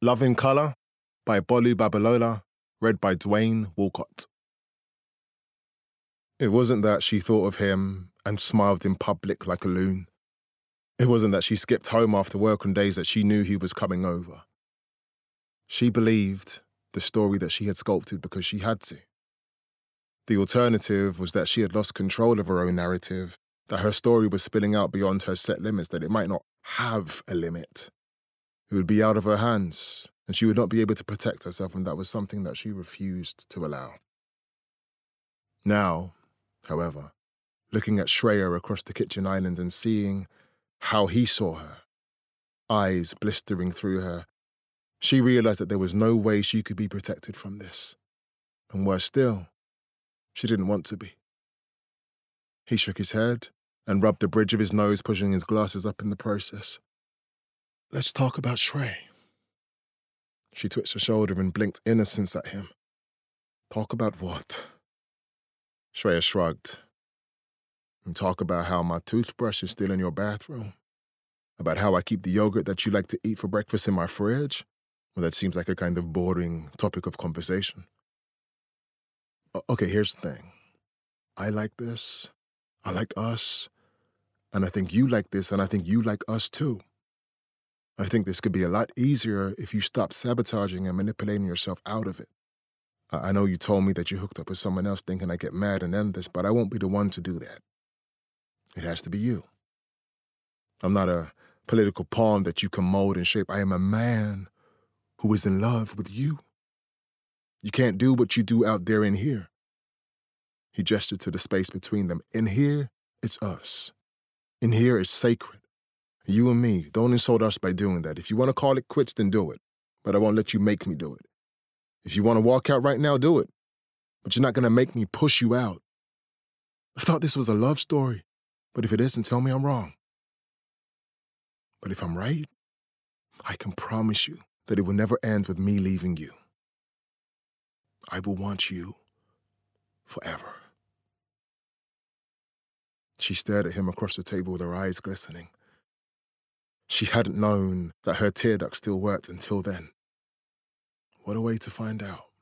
Love in Colour by Bolu Babalola, read by Dwayne Walcott. It wasn't that she thought of him and smiled in public like a loon. It wasn't that she skipped home after work on days that she knew he was coming over. She believed the story that she had sculpted because she had to. The alternative was that she had lost control of her own narrative, that her story was spilling out beyond her set limits, that it might not have a limit. It would be out of her hands, and she would not be able to protect herself, and that was something that she refused to allow. Now, however, looking at Shreya across the kitchen island and seeing how he saw her, eyes blistering through her, she realized that there was no way she could be protected from this. And worse still, she didn't want to be. He shook his head and rubbed the bridge of his nose, pushing his glasses up in the process. Let's talk about Shrey. She twitched her shoulder and blinked innocence at him. Talk about what? Shreya shrugged. And talk about how my toothbrush is still in your bathroom? About how I keep the yogurt that you like to eat for breakfast in my fridge? Well, that seems like a kind of boring topic of conversation. Okay, here's the thing. I like this, I like us, and I think you like this, and I think you like us too. I think this could be a lot easier if you stop sabotaging and manipulating yourself out of it. I know you told me that you hooked up with someone else thinking I'd get mad and end this, but I won't be the one to do that. It has to be you. I'm not a political pawn that you can mold and shape. I am a man who is in love with you. You can't do what you do out there in here. He gestured to the space between them. In here, it's us. In here, it's sacred. You and me, don't insult us by doing that. If you want to call it quits, then do it. But I won't let you make me do it. If you want to walk out right now, do it. But you're not going to make me push you out. I thought this was a love story. But if it isn't, tell me I'm wrong. But if I'm right, I can promise you that it will never end with me leaving you. I will want you forever. She stared at him across the table with her eyes glistening. She hadn't known that her tear duct still worked until then. What a way to find out.